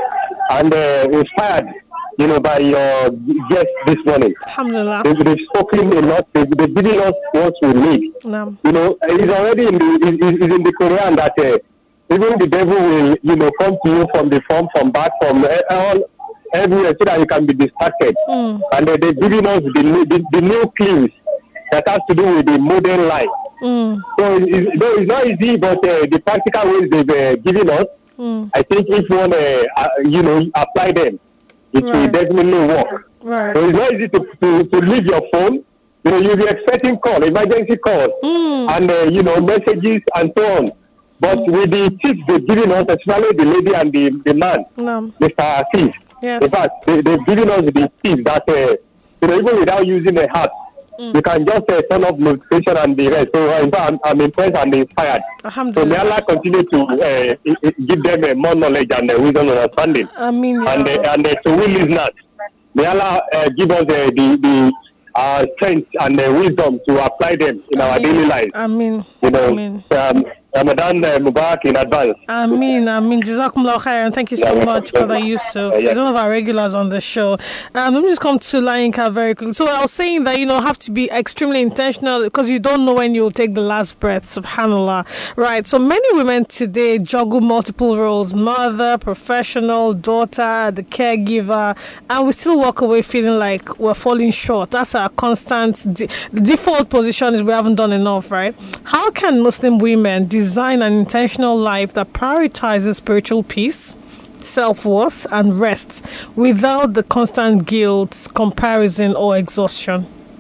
and uh, inspired, you know, by your guest this morning. Alhamdulillah. They, they've spoken a lot. They, they've given us what we need. No. You know, it's already in the, it, it's in the Quran that uh, even the devil will, you know, come to you from the front, from back, from uh, all everywhere, so that you can be distracted. Mm. And uh, they've given us the, the, the new clues that has to do with the modern life. Mm. So it, it, it's not easy, but uh, the practical ways they've uh, given us, mm. I think if one, uh, uh, you know, apply them, it right. will definitely work. Right. So it's not easy to, to, to leave your phone. You know, you'll be expecting call, emergency calls, mm. and, uh, you know, messages and so on. But mm. with the tips they've given us, especially the lady and the, the man, no. Mister Asif, yes. in fact, they, they've given us the tips that, uh, you know, even without using a hat, mm. you can just uh, turn off notification and the rest. So, uh, in fact, I'm, I'm impressed and inspired. So, may Allah continue to uh, give them uh, more knowledge and uh, wisdom and understanding. I mean, yeah. And, uh, and uh, to we listeners, may Allah uh, give us uh, the, the uh, strength and uh, wisdom to apply them in I our mean, daily life. I mean, you know, I mean. Um, Ramadan uh, Mubarak in advance. I mean, I mean, Jazakumullah khair, and thank you so yeah, much, Brother Yusuf. Uh, yeah. He's one of our regulars on the show. Um, let me just come to Layinka very quickly. So I was saying that, you know, have to be extremely intentional because you don't know when you'll take the last breath, subhanAllah. Right, so many women today juggle multiple roles, mother, professional, daughter, the caregiver, and we still walk away feeling like we're falling short. That's our constant, de- the default position is we haven't done enough, right? How can Muslim women design an intentional life that prioritizes spiritual peace, self-worth, and rest without the constant guilt, comparison, or exhaustion?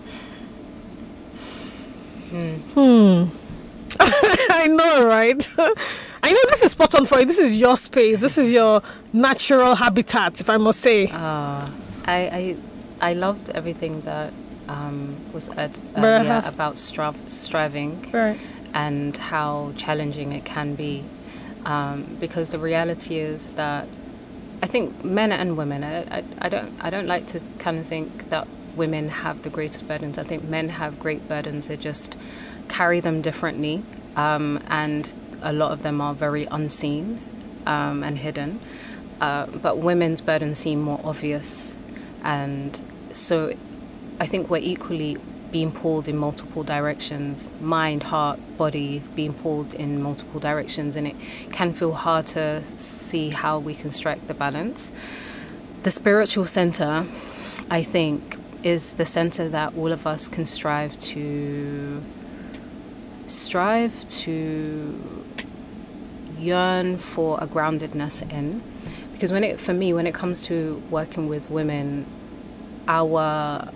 Hmm. hmm. I know, right? I know this is spot on for you. This is your space. This is your natural habitat, if I must say. Uh, I, I I loved everything that um, was said earlier about stri- striving. Right. And how challenging it can be, um, because the reality is that I think men and women. I, I, I don't. I don't like to kind of think that women have the greatest burdens. I think men have great burdens. They just carry them differently, um, and a lot of them are very unseen um, and hidden. Uh, but women's burdens seem more obvious, and so I think we're equally being pulled in multiple directions, mind, heart, body, being pulled in multiple directions, and it can feel hard to see how we can strike the balance. The spiritual center, I think, is the center that all of us can strive to strive to yearn for a groundedness in, because when it, for me, when it comes to working with women, our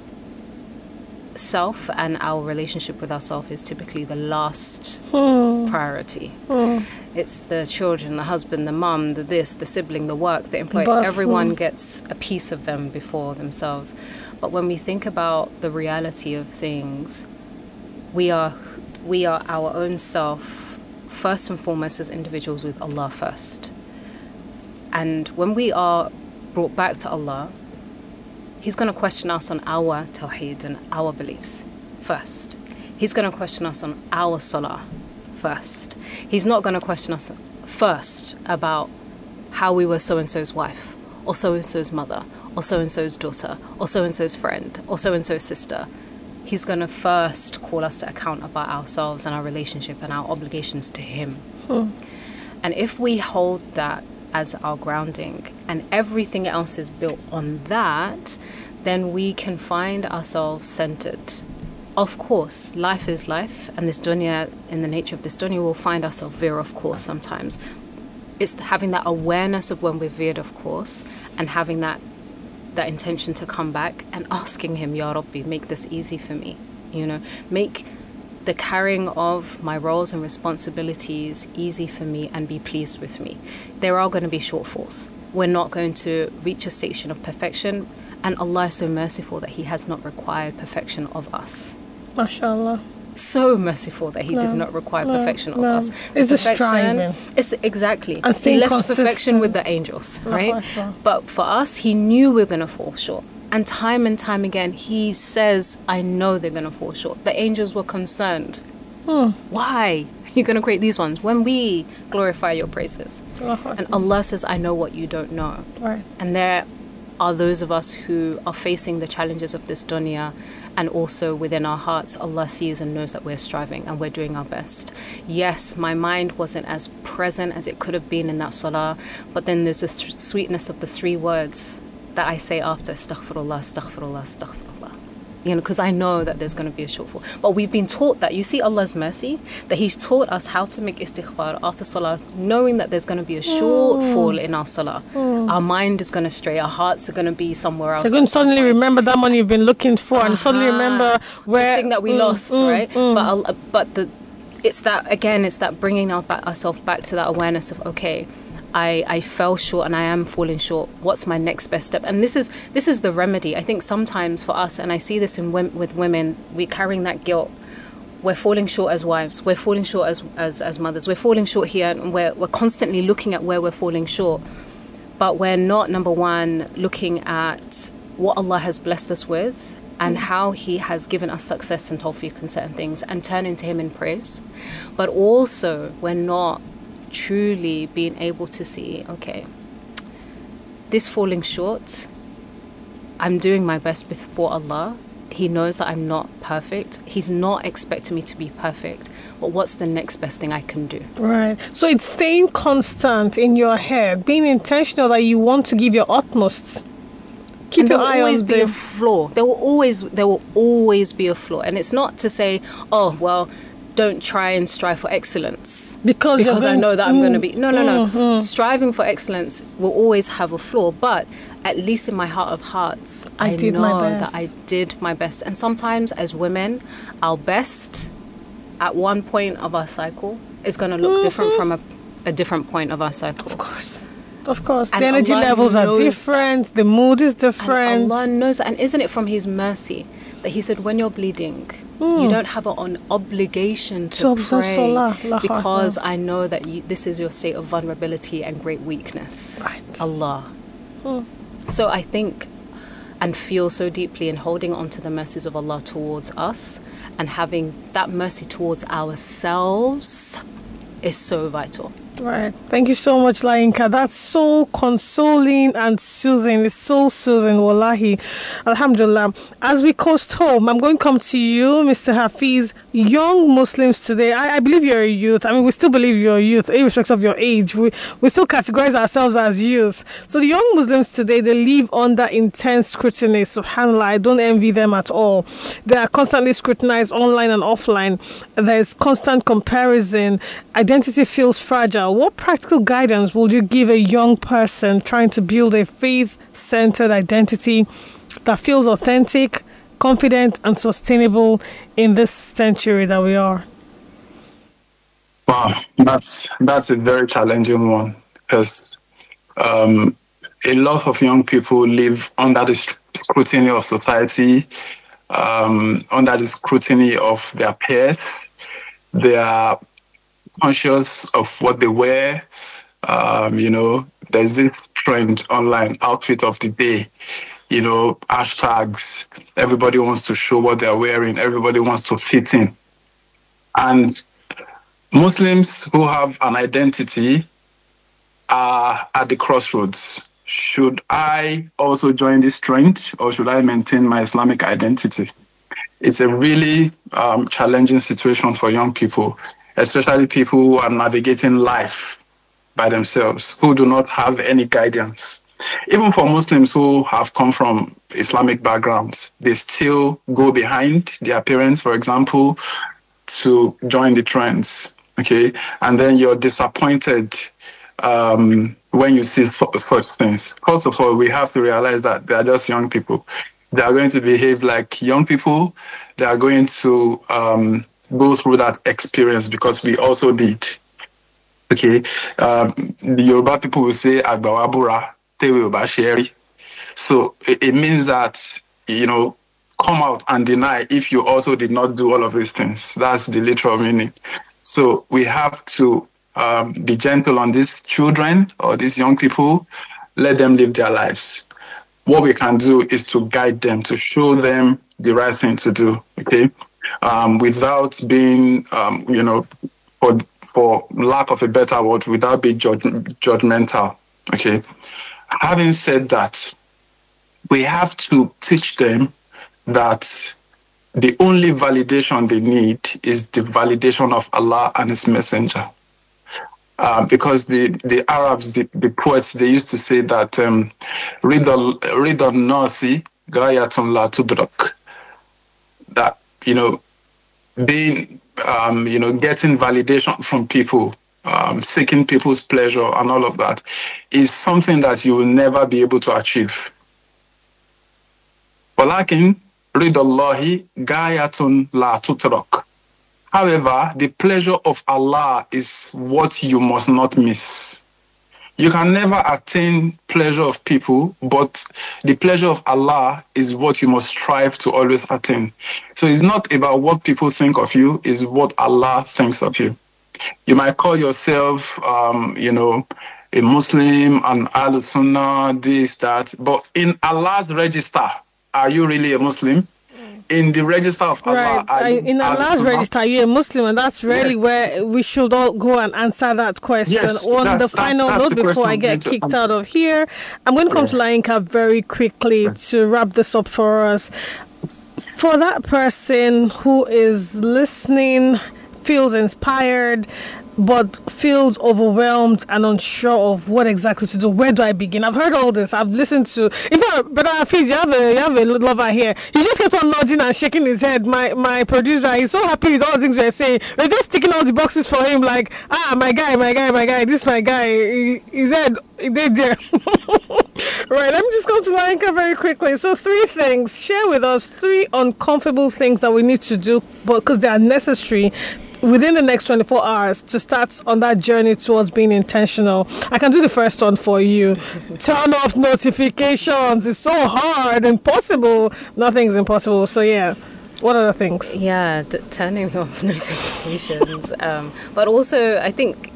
self and our relationship with ourselves is typically the last mm. priority. Mm. It's the children, the husband, the mum, the this, the sibling, the work, the employee. But, everyone mm. gets a piece of them before themselves. But when we think about the reality of things, we are we are our own self first and foremost as individuals with Allah first. And when we are brought back to Allah, He's going to question us on our tawheed and our beliefs first. He's going to question us on our salah first. He's not going to question us first about how we were so-and-so's wife, or so-and-so's mother, or so-and-so's daughter, or so-and-so's friend, or so-and-so's sister. He's going to first call us to account about ourselves and our relationship and our obligations to Him. Hmm. And if we hold that as our grounding and everything else is built on that, then we can find ourselves centered. Of course, life is life, and this dunya, in the nature of this dunya, we'll find ourselves veer off course sometimes. It's having that awareness of when we're veered off course and having that that intention to come back and asking Him, Ya Rabbi, make this easy for me. You know, make the carrying of my roles and responsibilities easy for me and be pleased with me. There are going to be shortfalls. We're not going to reach a station of perfection, and Allah is so merciful that He has not required perfection of us. MashaAllah. So merciful that He no, did not require no, perfection of no. us. It's the striving. It's the, exactly. And He left consistent. perfection with the angels, right? Oh, but for us, He knew we were going to fall short. And time and time again, He says, I know they're going to fall short. The angels were concerned. Hmm. Why? you going to create these ones? When we glorify your praises. And Allah says, I know what you don't know. Right. And there are those of us who are facing the challenges of this dunya, and also within our hearts, Allah sees and knows that we're striving and we're doing our best. Yes, my mind wasn't as present as it could have been in that salah, but then there's the th- sweetness of the three words that I say after, astaghfirullah, astaghfirullah, astaghfirullah. You know, because I know that there's going to be a shortfall. But we've been taught that. You see Allah's mercy, that He's taught us how to make istighfar after salah, knowing that there's going to be a shortfall mm. in our salah. Mm. Our mind is going to stray. Our hearts are going to be somewhere else. You're going to suddenly remember that money you've been looking for, uh-huh. and suddenly remember where the thing that we mm, lost, mm, right? Mm. But but the it's that again. It's that bringing our back, ourselves back to that awareness of okay. I, I fell short and I am falling short. What's my next best step? And this is this is the remedy. I think sometimes for us, and I see this in with women, we're carrying that guilt. We're falling short as wives. We're falling short as as, as mothers. We're falling short here, and we're we're constantly looking at where we're falling short. But we're not, number one, looking at what Allah has blessed us with and how He has given us success and tawfiq in certain things, and turning to Him in praise. But also, we're not truly being able to see, okay, this falling short, I'm doing my best before Allah. He knows that I'm not perfect. He's not expecting me to be perfect. But what's the next best thing I can do? Right. So it's staying constant in your head, being intentional that you want to give your utmost. Keep and your there will eye always on be the... a flaw. There will always there will always be a flaw. And it's not to say, oh, well, don't try and strive for excellence because, because I know to, that I'm mm, going to be no no no mm-hmm. striving for excellence will always have a flaw, but at least in my heart of hearts I, I did know my best. that I did my best. And sometimes as women, our best at one point of our cycle is going to look mm-hmm. different from a, a different point of our cycle. Of course. Of course, and the energy Allah levels are different, that. The mood is different. And Allah knows that. And isn't it from His mercy that He said, when you're bleeding, mm. you don't have an obligation to so pray salah, because I know that you, this is your state of vulnerability and great weakness. Right. Allah. Mm. So I think and feel so deeply in holding on to the mercies of Allah towards us, and having that mercy towards ourselves is so vital. Right. Thank you so much, Lainka. That's so consoling and soothing. It's so soothing, wallahi. Alhamdulillah. As we coast home, I'm going to come to you, Mister Hafiz. Young Muslims today, I, I believe you're a youth. I mean, we still believe you're a youth, irrespective of your age. We, we still categorize ourselves as youth. So the young Muslims today, they live under intense scrutiny. SubhanAllah, I don't envy them at all. They are constantly scrutinized online and offline. There's constant comparison. Identity feels fragile. What practical guidance would you give a young person trying to build a faith-centered identity that feels authentic, confident, and sustainable in this century that we are? Wow, that's that's a very challenging one, because um, a lot of young people live under the scrutiny of society, um, under the scrutiny of their peers. They are conscious of what they wear. Um, you know, there's this trend online, outfit of the day, you know, hashtags. Everybody wants to show what they're wearing. Everybody wants to fit in. And Muslims who have an identity are at the crossroads. Should I also join this trend, or should I maintain my Islamic identity? It's a really um, challenging situation for young people, especially people who are navigating life by themselves, who do not have any guidance. Even for Muslims who have come from Islamic backgrounds, they still go behind their parents, for example, to join the trends, okay? And then you're disappointed um, when you see so- such things. First of all, we have to realize that they are just young people. They are going to behave like young people. They are going to um, go through that experience, because we also did. Okay, um, the Yoruba people will say "Agbawabura tewe oba sheri." So it, it means that, you know, come out and deny if you also did not do all of these things. That's the literal meaning. So we have to um, be gentle on these children or these young people. Let them live their lives. What we can do is to guide them, to show them the right thing to do. Okay. Um, without being, um, you know, for for lack of a better word, without being judge, judgmental. Okay. Having said that, we have to teach them that the only validation they need is the validation of Allah and His Messenger. Uh, because the, the Arabs, the, the poets, they used to say that um, Rida Nasi Gayatun La Tudrak. That, you know, being, um, you know, getting validation from people, um, seeking people's pleasure and all of that is something that you will never be able to achieve. Walakin Ridallahi Gayatun La Tudrak. However, the pleasure of Allah is what you must not miss. You can never attain pleasure of people, but the pleasure of Allah is what you must strive to always attain. So it's not about what people think of you, it's what Allah thinks of you. You might call yourself, um, you know, a Muslim, an Ahlul Sunnah, this, that, but in Allah's register, are you really a Muslim? In the register of Allah, right. I, in Allah's register, you're a Muslim, and that's really yeah. where we should all go and answer that question. Yes, On that's, the final that's, that's note, the before I get kicked answer. out of here, I'm going to come yeah. to Lainka very quickly yeah. to wrap this up for us. For that person who is listening, feels inspired, but feels overwhelmed and unsure of what exactly to do. Where do I begin? I've heard all this. I've listened to. In fact, Brother Hafiz, you have a you have a lover here. He just kept on nodding and shaking his head. My my producer, he's so happy with all the things we're saying. We're just ticking all the boxes for him. Like, ah, my guy, my guy, my guy. This my guy. He, he said he did there. Right. Let me just go to Lainka very quickly. So three things. Share with us three uncomfortable things that we need to do, but because they are necessary within the next twenty-four hours to start on that journey towards being intentional. I can do the first one for you. Turn off notifications. It's so hard, impossible. Nothing's impossible. So yeah, what are the things? Yeah, d- turning off notifications. um, but also, I think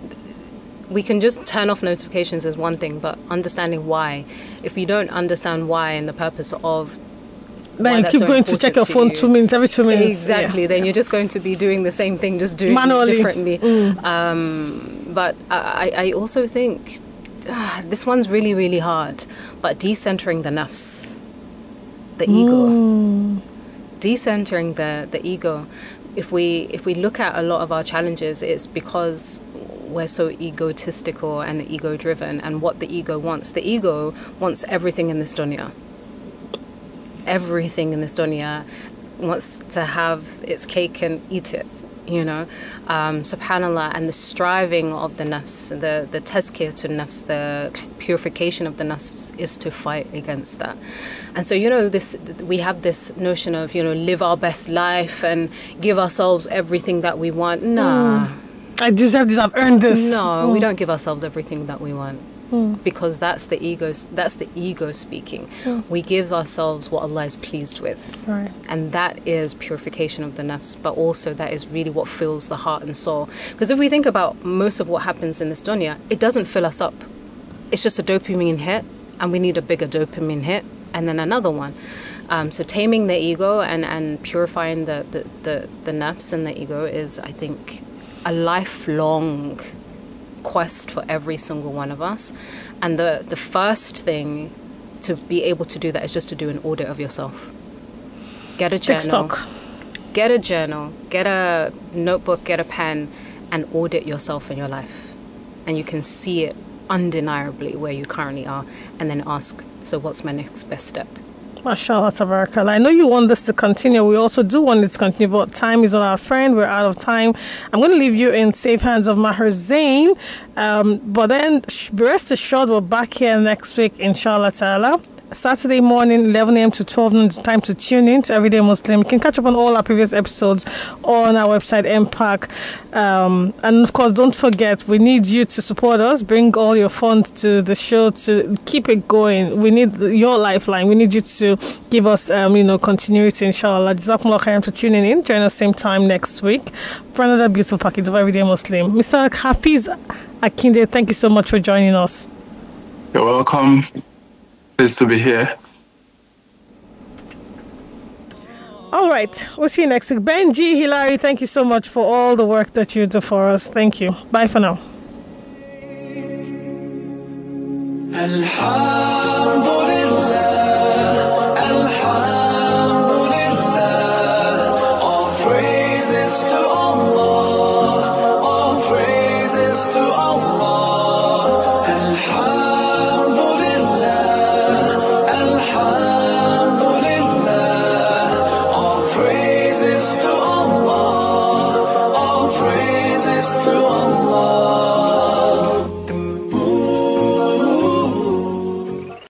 we can just turn off notifications as one thing, but understanding why. If you don't understand why and the purpose of then you keep so going to check your phone you. two minutes every two minutes. Exactly. Yeah. Then you're just going to be doing the same thing, just doing Manually. it differently. Mm. Um, but I, I also think uh, this one's really, really hard. But decentering the nafs, the ego, mm. decentering the the ego. If we if we look at a lot of our challenges, it's because we're so egotistical and ego driven, and what the ego wants. The ego wants everything in this dunya. Everything in this dunya, wants to have its cake and eat it, you know. Um, subhanallah, and the striving of the nafs, the, the tazkiyah to nafs, the purification of the nafs is to fight against that. And so, you know, this we have this notion of, you know, live our best life and give ourselves everything that we want. Nah. Mm. I deserve this, I've earned this. No, mm. we don't give ourselves everything that we want. Mm. Because that's the ego. That's the ego speaking. Mm. We give ourselves what Allah is pleased with, right. And that is purification of the nafs. But also that is really what fills the heart and soul. Because if we think about most of what happens in this dunya, it doesn't fill us up. It's just a dopamine hit, and we need a bigger dopamine hit, and then another one. Um, so taming the ego and, and purifying the, the, the, the nafs and the ego is, I think, a lifelong quest for every single one of us. And the the first thing to be able to do that is just to do an audit of yourself. Get a journal. Get a journal, get a notebook, get a pen, and audit yourself in your life. And you can see it undeniably where you currently are, and then ask, so what's my next best step? MashaAllah, tabarakallah. I know you want this to continue. We also do want it to continue, but time is not our friend. We're out of time. I'm going to leave you in safe hands of Maher Zain. Um, but then, rest assured, we're back here next week, inshallah ta'ala. Saturday morning, eleven a.m. to twelve noon, time to tune in to Everyday Muslim. You can catch up on all our previous episodes on our website, M PAC. Um, and of course, don't forget, we need you to support us. Bring all your funds to the show to keep it going. We need your lifeline. We need you to give us, um, you know, continuity, inshallah. Jazakumullah khairan for tuning in. Join us same time next week for another beautiful package of Everyday Muslim. Mister Hafiz Akinde, thank you so much for joining us. You're welcome. Pleased to be here. All right. We'll see you next week. Benji, Hilary, thank you so much for all the work that you do for us. Thank you. Bye for now.